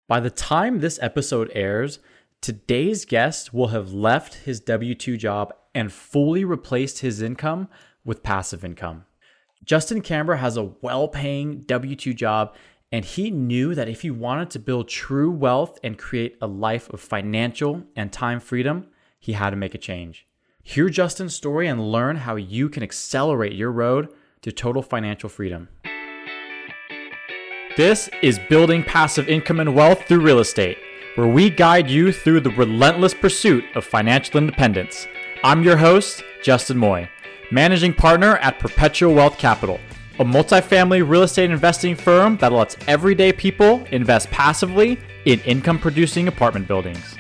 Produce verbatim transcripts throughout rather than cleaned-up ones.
By the time this episode airs, today's guest will have left his W two job and fully replaced his income with passive income. Justin Cambra has a well-paying W two job, and he knew that if he wanted to build true wealth and create a life of financial and time freedom, he had to make a change. Hear Justin's story and learn how you can accelerate your road to total financial freedom. This is Building Passive Income and Wealth Through Real Estate, where we guide you through the relentless pursuit of financial independence. I'm your host, Justin Moy, managing partner at Perpetual Wealth Capital, a multifamily real estate investing firm that lets everyday people invest passively in income-producing apartment buildings.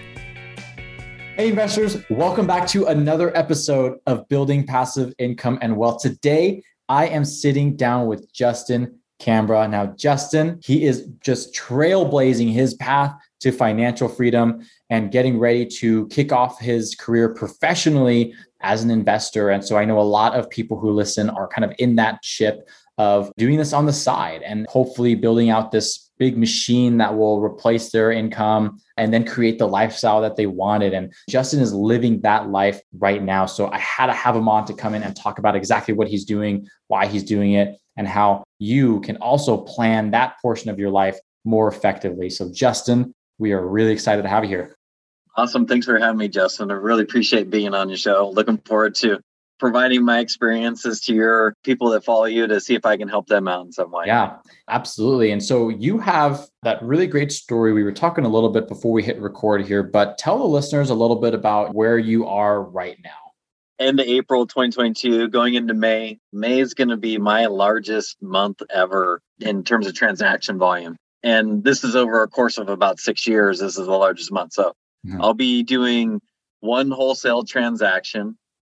Hey investors, welcome back to another episode of Building Passive Income and Wealth. Today, I am sitting down with Justin Cambra. Now, Justin, he is just trailblazing his path to financial freedom and getting ready to kick off his career professionally as an investor. And so I know a lot of people who listen are kind of in that ship of doing this on the side and hopefully building out this big machine that will replace their income and then create the lifestyle that they wanted. And Justin is living that life right now. So I had to have him on to come in and talk about exactly what he's doing, why he's doing it, and how you can also plan that portion of your life more effectively. So Justin, we are really excited to have you here. Awesome. Thanks for having me, Justin. I really appreciate being on your show. Looking forward to providing my experiences to your people that follow you to see if I can help them out in some way. Yeah, absolutely. And so you have that really great story. We were talking a little bit before we hit record here, but tell the listeners a little bit about where you are right now. End of April twenty twenty-two, going into May. May is going to be my largest month ever in terms of transaction volume. And this is over a course of about six years. This is the largest month. So mm-hmm. I'll be doing one wholesale transaction,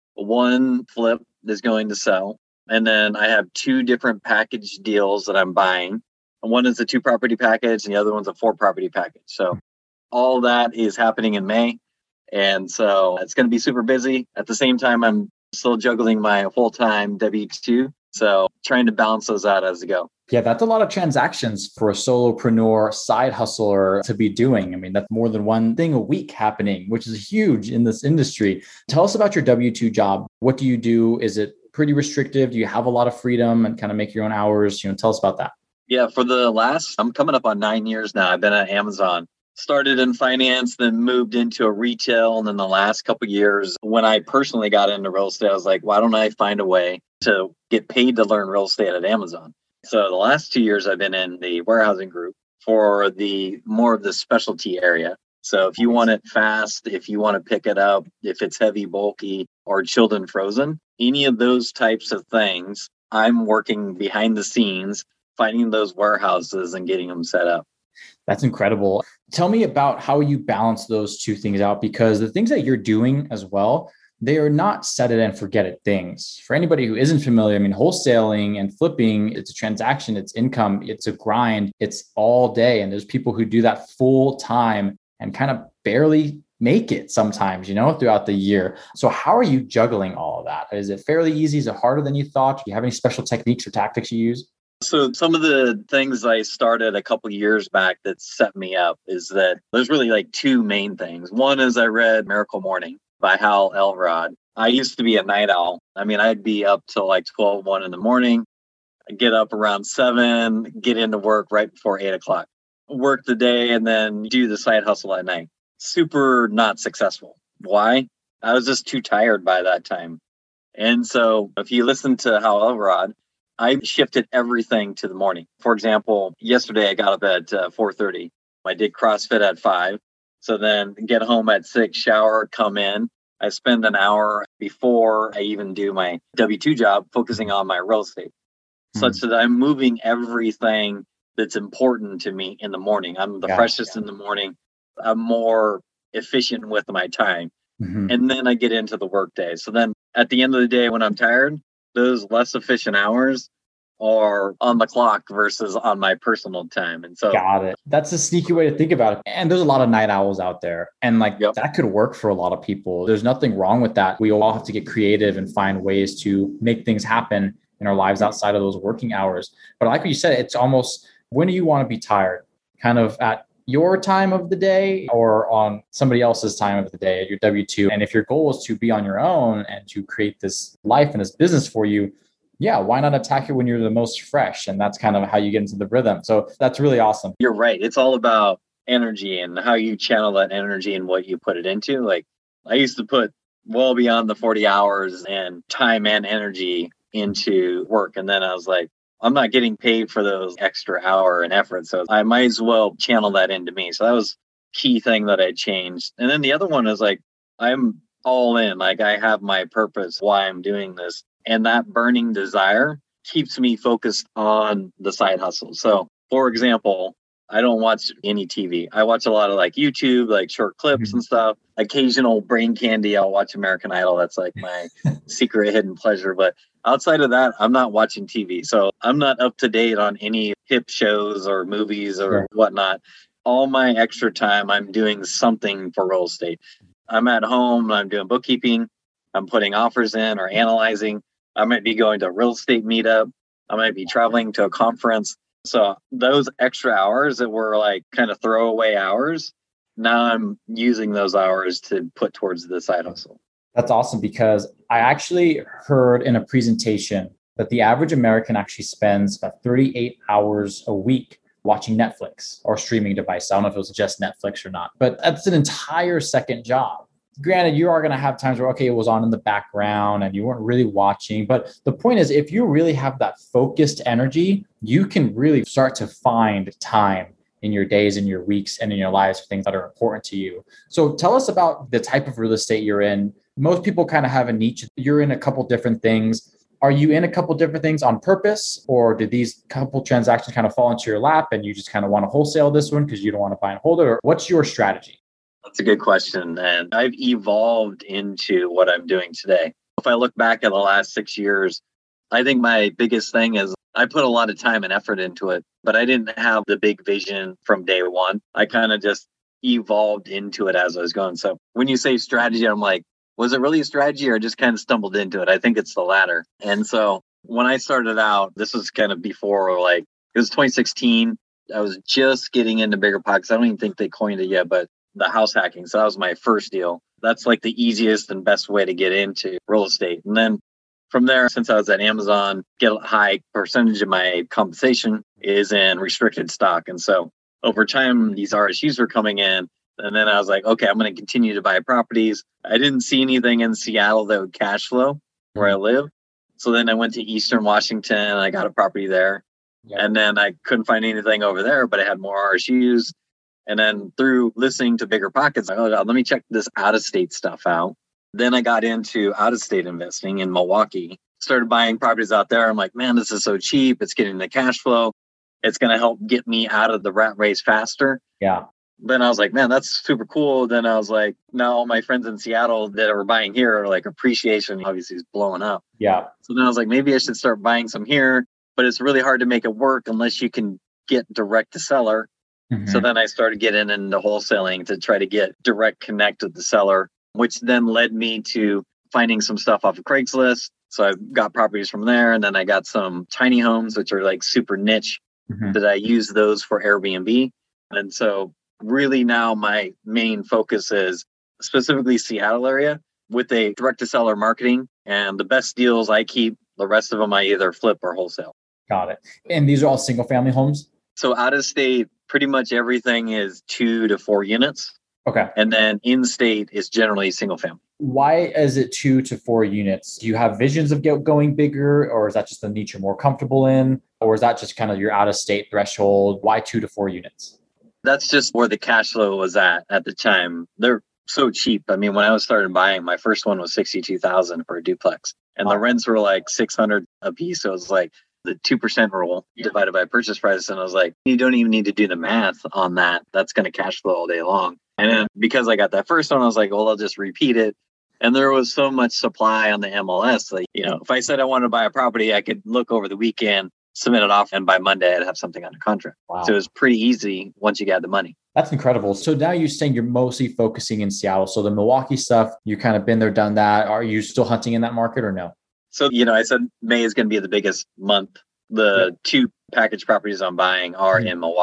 one flip is going to sell. And then I have two different package deals that I'm buying. One is a two property package and the other one's a four property package. So all that is happening in May. And so it's going to be super busy. At the same time, I'm still juggling my full-time W two. So trying to balance those out as I go. Yeah, that's a lot of transactions for a solopreneur, side hustler to be doing. I mean, that's more than one thing a week happening, which is huge in this industry. Tell us about your W two job. What do you do? Is it pretty restrictive? Do you have a lot of freedom and kind of make your own hours? You know, tell us about that. Yeah, for the last, I'm coming up on nine years now. I've been at Amazon. Started in finance, then moved into a retail. And then the last couple of years, when I personally got into real estate, I was like, why don't I find a way to get paid to learn real estate at Amazon? So the last two years, I've been in the warehousing group for the more of the specialty area. So if you want it fast, if you want to pick it up, if it's heavy, bulky, or chilled and frozen, any of those types of things, I'm working behind the scenes, finding those warehouses and getting them set up. That's incredible. Tell me about how you balance those two things out, because the things that you're doing as well, they are not set it and forget it things. For anybody who isn't familiar, I mean, wholesaling and flipping, it's a transaction, it's income, it's a grind, it's all day. And there's people who do that full time and kind of barely make it sometimes, you know, throughout the year. So how are you juggling all of that? Is it fairly easy? Is it harder than you thought? Do you have any special techniques or tactics you use? So some of the things I started a couple years back that set me up is that there's really like two main things. One is I read Miracle Morning by Hal Elrod. I used to be a night owl. I mean, I'd be up till like twelve, one in the morning. I'd get up around seven, get into work right before eight o'clock, work the day, and then do the side hustle at night. Super not successful. Why? I was just too tired by that time. And so if you listen to Hal Elrod, I shifted everything to the morning. For example, yesterday I got up at uh, four thirty. I did CrossFit at five. So then get home at six, shower, come in. I spend an hour before I even do my W two job focusing on my real estate, mm-hmm. such that I'm moving everything that's important to me in the morning. I'm the yeah, freshest yeah. in the morning. I'm more efficient with my time. Mm-hmm. And then I get into the workday. So then at the end of the day, when I'm tired, those less efficient hours are on the clock versus on my personal time. And so got it. That's a sneaky way to think about it. And there's a lot of night owls out there. And like yep. that could work for a lot of people. There's nothing wrong with that. We all have to get creative and find ways to make things happen in our lives outside of those working hours. But like you said, it's almost, when do you want to be tired? Kind of at your time of the day or on somebody else's time of the day at your W two. And if your goal is to be on your own and to create this life and this business for you, yeah, why not attack it when you're the most fresh? And that's kind of how you get into the rhythm. So that's really awesome. You're right. It's all about energy and how you channel that energy and what you put it into. Like I used to put well beyond the forty hours and time and energy into work. And then I was like, I'm not getting paid for those extra hour and effort. So I might as well channel that into me. So that was key thing that I changed. And then the other one is like, I'm all in. Like I have my purpose, why I'm doing this. And that burning desire keeps me focused on the side hustle. So for example, I don't watch any T V. I watch a lot of like YouTube, like short clips mm-hmm. and stuff. Occasional brain candy. I'll watch American Idol. That's like my secret hidden pleasure. But outside of that, I'm not watching T V. So I'm not up to date on any hip shows or movies or sure. whatnot. All my extra time, I'm doing something for real estate. I'm at home. I'm doing bookkeeping. I'm putting offers in or analyzing. I might be going to a real estate meetup. I might be traveling to a conference. So those extra hours that were like kind of throwaway hours, now I'm using those hours to put towards the side hustle. That's awesome because I actually heard in a presentation that the average American actually spends about thirty-eight hours a week watching Netflix or streaming device. I don't know if it was just Netflix or not, but that's an entire second job. Granted, you are going to have times where, okay, it was on in the background and you weren't really watching. But the point is, if you really have that focused energy, you can really start to find time in your days, in your weeks, and in your lives for things that are important to you. So tell us about the type of real estate you're in. Most people kind of have a niche. You're in a couple different things. Are you in a couple different things on purpose? Or did these couple transactions kind of fall into your lap and you just kind of want to wholesale this one because you don't want to buy and hold it? Or what's your strategy? That's a good question. And I've evolved into what I'm doing today. If I look back at the last six years, I think my biggest thing is I put a lot of time and effort into it, but I didn't have the big vision from day one. I kind of just evolved into it as I was going. So when you say strategy, I'm like, was it really a strategy or just kind of stumbled into it? I think it's the latter. And so when I started out, this was kind of before, like, it was twenty sixteen. I was just getting into BiggerPockets. I don't even think they coined it yet, but the house hacking. So that was my first deal. That's like the easiest and best way to get into real estate. And then from there, since I was at Amazon, get a high percentage of my compensation is in restricted stock. And so over time, these R S Us were coming in. And then I was like, okay, I'm going to continue to buy properties. I didn't see anything in Seattle that would cash flow where I live. So then I went to Eastern Washington and I got a property there. Yeah. And then I couldn't find anything over there, but I had more R S Us. And then through listening to BiggerPockets, I oh, let me check this out-of-state stuff out. Then I got into out-of-state investing in Milwaukee, started buying properties out there. I'm like, man, this is so cheap. It's getting the cash flow. It's going to help get me out of the rat race faster. Yeah. Then I was like, man, that's super cool. Then I was like, now all my friends in Seattle that are buying here are like, appreciation obviously is blowing up. Yeah. So then I was like, maybe I should start buying some here, but it's really hard to make it work unless you can get direct to seller. Mm-hmm. So then I started getting into wholesaling to try to get direct connect with the seller, which then led me to finding some stuff off of Craigslist. So I got properties from there. And then I got some tiny homes, which are like super niche, mm-hmm. that I use those for Airbnb. And so really now my main focus is specifically Seattle area with a direct to seller marketing. And the best deals I keep, the rest of them I either flip or wholesale. Got it. And these are all single family homes? So out of state, pretty much everything is two to four units. Okay. And then in-state is generally single family. Why is it two to four units? Do you have visions of get going bigger, or is that just the niche you're more comfortable in? Or is that just kind of your out-of-state threshold? Why two to four units? That's just where the cash flow was at at the time. They're so cheap. I mean, when I was started buying, my first one was sixty-two thousand dollars for a duplex. And wow. the rents were like six hundred dollars a piece. So it was like the two percent rule yeah. divided by purchase price. And I was like, you don't even need to do the math on that. That's going to cash flow all day long. And then because I got that first one, I was like, well, I'll just repeat it. And there was so much supply on the M L S. Like, you know, if I said I wanted to buy a property, I could look over the weekend, submit it off, and by Monday, I'd have something under contract. Wow. So it was pretty easy once you got the money. That's incredible. So now you're saying you're mostly focusing in Seattle. So the Milwaukee stuff, you kind of been there, done that. Are you still hunting in that market or no? So, you know, I said May is going to be the biggest month. The yeah. two package properties I'm buying are mm-hmm. in Milwaukee.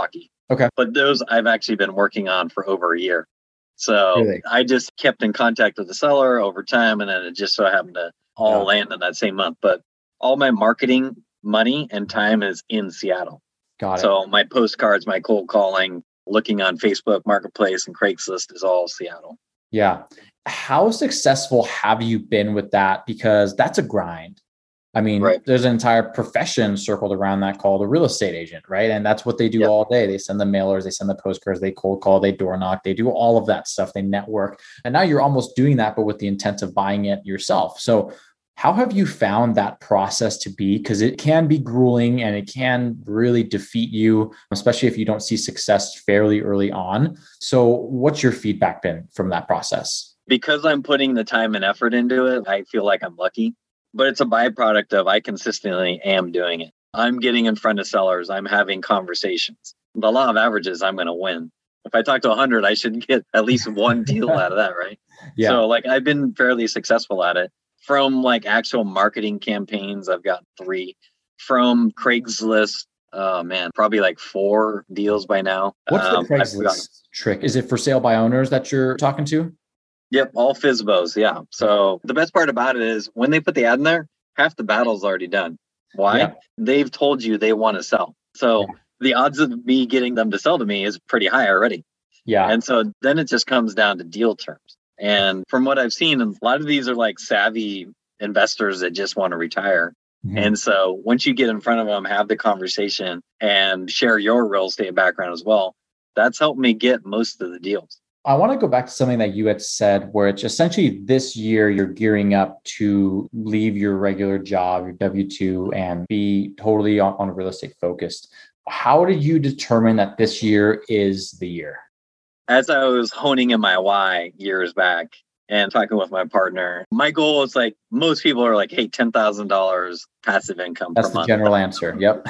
Okay. But those I've actually been working on for over a year. So Really? I just kept in contact with the seller over time, and then it just so happened to all Yeah. land in that same month. But all my marketing money and time is in Seattle. Got it. So my postcards, my cold calling, looking on Facebook Marketplace and Craigslist is all Seattle. Yeah. How successful have you been with that? Because that's a grind. I mean, Right. there's an entire profession circled around that called a real estate agent, right? And that's what they do Yep. all day. They send the mailers, they send the postcards, they cold call, they door knock, they do all of that stuff, they network. And now you're almost doing that, but with the intent of buying it yourself. So how have you found that process to be? Because it can be grueling and it can really defeat you, especially if you don't see success fairly early on. So what's your feedback been from that process? Because I'm putting the time and effort into it, I feel like I'm lucky. But it's a byproduct of I consistently am doing it. I'm getting in front of sellers. I'm having conversations. The law of averages, I'm going to win. If I talk to one hundred, I should get at least one deal out of that, right? Yeah. So like I've been fairly successful at it. From like actual marketing campaigns, I've got three. From Craigslist, oh man, probably like four deals by now. What's the Um, I forgot. Craigslist trick? Is it for sale by owners that you're talking to? Yep, all F S B Os. Yeah. So the best part about it is when they put the ad in there, half the battle's already done. Why? Yeah. They've told you they want to sell. So Yeah. the odds of me getting them to sell to me is pretty high already. Yeah. And so then it just comes down to deal terms. And from what I've seen, a lot of these are like savvy investors that just want to retire. Mhm. And so once you get in front of them, have the conversation and share your real estate background as well, that's helped me get most of the deals. I want to go back to something that you had said where it's essentially this year you're gearing up to leave your regular job, your W two, and be totally on, on real estate focused. How did you determine that this year is the year? As I was honing in my why years back and talking with my partner, my goal is like most people are like, hey, ten thousand dollars passive income That's per the month. general answer. Yep.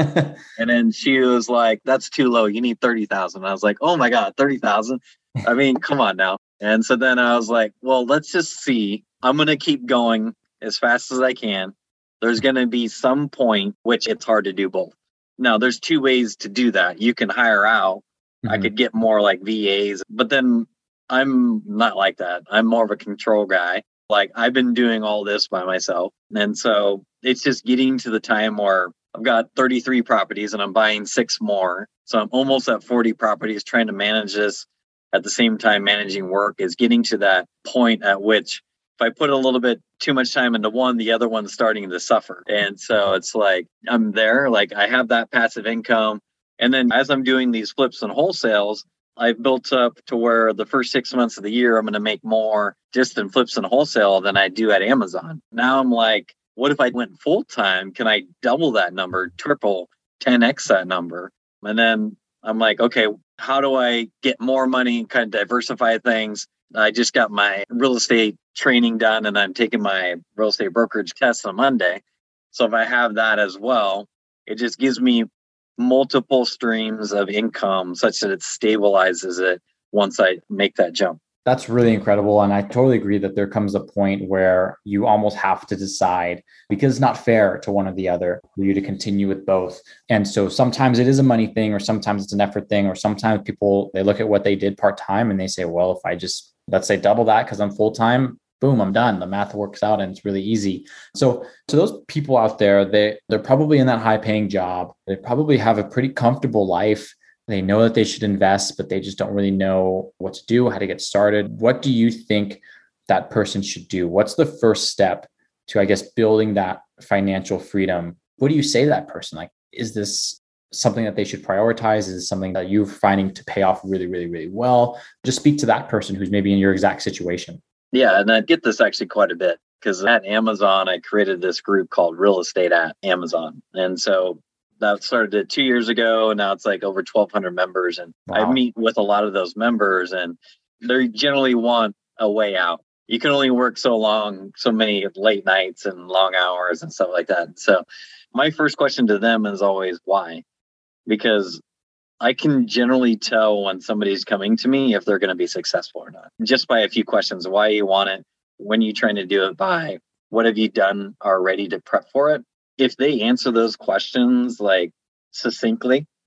And then she was like, that's too low. You need thirty thousand. I was like, oh my God, thirty thousand. I mean, come on now. And so then I was like, well, let's just see. I'm going to keep going as fast as I can. There's going to be some point which it's hard to do both. Now, there's two ways to do that. You can hire out. I could get more like V As, but then I'm not like that. I'm more of a control guy. Like I've been doing all this by myself. And so it's just getting to the time where I've got thirty-three properties and I'm buying six more. So I'm almost at forty properties trying to manage this at the same time managing work is getting to that point at which if I put a little bit too much time into one, the other one's starting to suffer. And so it's like I'm there, like I have that passive income. And then as I'm doing these flips and wholesales, I've built up to where the first six months of the year, I'm going to make more just in flips and wholesale than I do at Amazon. Now I'm like, what if I went full time? Can I double that number, triple, ten X that number? And then I'm like, okay, how do I get more money, kind of diversify things? I just got my real estate training done and I'm taking my real estate brokerage test on Monday. So if I have that as well, it just gives me multiple streams of income such that it stabilizes it once I make that jump. That's really incredible. And I totally agree that there comes a point where you almost have to decide because it's not fair to one or the other for you to continue with both. And so sometimes it is a money thing, or sometimes it's an effort thing, or sometimes people, they look at what they did part-time and they say, well, if I just, let's say double that because I'm full-time, boom, I'm done. The math works out and it's really easy. So to those people out there, they, they're probably in that high paying job. They probably have a pretty comfortable life. They know that they should invest, but they just don't really know what to do, how to get started. What do you think that person should do? What's the first step to, I guess, building that financial freedom? What do you say to that person? Like, is this something that they should prioritize? Is it something that you're finding to pay off really, really, really well? Just speak to that person who's maybe in your exact situation. Yeah, and I get this actually quite a bit because at Amazon, I created this group called Real Estate at Amazon. And so that started two years ago. And now it's like over twelve hundred members. And Wow. I meet with a lot of those members and they generally want a way out. You can only work so long, so many late nights and long hours and stuff like that. So my first question to them is always why? Because I can generally tell when somebody's coming to me if they're going to be successful or not, just by a few questions. Why you want it? When are you trying to do it by? What have you done already to prep for it? If they answer those questions like succinctly,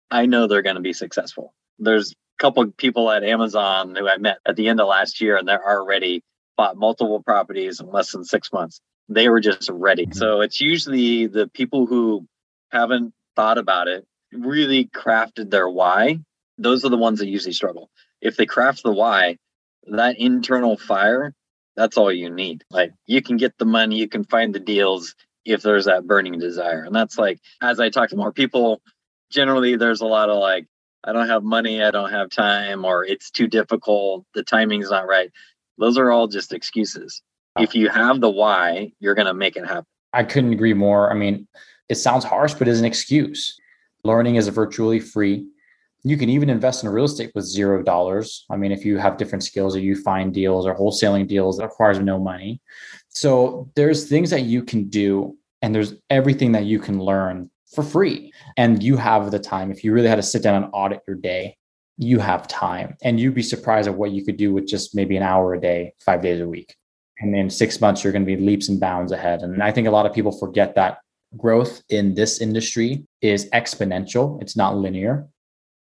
I know they're going to be successful. There's a couple of people at Amazon who I met at the end of last year, and they're already bought multiple properties in less than six months. They were just ready. Mm-hmm. So it's usually the people who haven't thought about it, really crafted their why. Those are the ones that usually struggle. If they craft the why, that internal fire, that's all you need. Like, you can get the money, you can find the deals if there's that burning desire. And that's like, as I talk to more people, generally there's a lot of like, I don't have money, I don't have time, or it's too difficult, the timing's not right. Those are all just excuses. If you have the why, you're going to make it happen. I couldn't agree more. I mean, it sounds harsh, but it's an excuse. Learning is virtually free. You can even invest in real estate with zero dollars. I mean, if you have different skills or you find deals or wholesaling deals that requires no money. So there's things that you can do, and there's everything that you can learn for free. And you have the time. If you really had to sit down and audit your day, you have time. And you'd be surprised at what you could do with just maybe an hour a day, five days a week. And in six months, you're going to be leaps and bounds ahead. And I think a lot of people forget that growth in this industry is exponential. It's not linear. Right.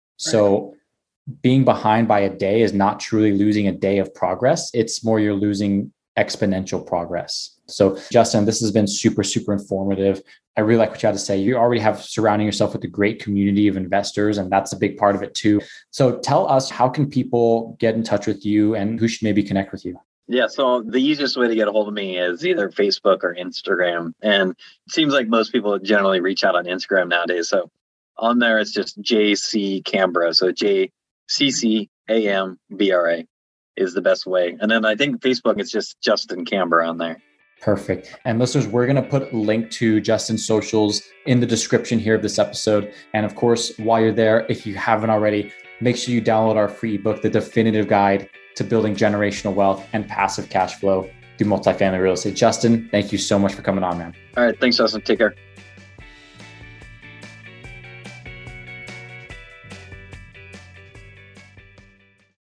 So being behind by a day is not truly losing a day of progress. It's more you're losing exponential progress. So Justin, this has been super, super informative. I really like what you had to say. You already have surrounding yourself with a great community of investors, and that's a big part of it too. So tell us, how can people get in touch with you and who should maybe connect with you? Yeah, so the easiest way to get a hold of me is either Facebook or Instagram. And it seems like most people generally reach out on Instagram nowadays. So on there, it's just J C Cambra. So J C C A M B R A is the best way. And then I think Facebook, it's just Justin Cambra on there. Perfect. And listeners, we're going to put a link to Justin's socials in the description here of this episode. And of course, while you're there, if you haven't already, make sure you download our free ebook, The Definitive Guide to Building Generational Wealth and Passive Cash Flow through Multifamily Real Estate. Justin, thank you so much for coming on, man. All right. Thanks, Justin. Take care.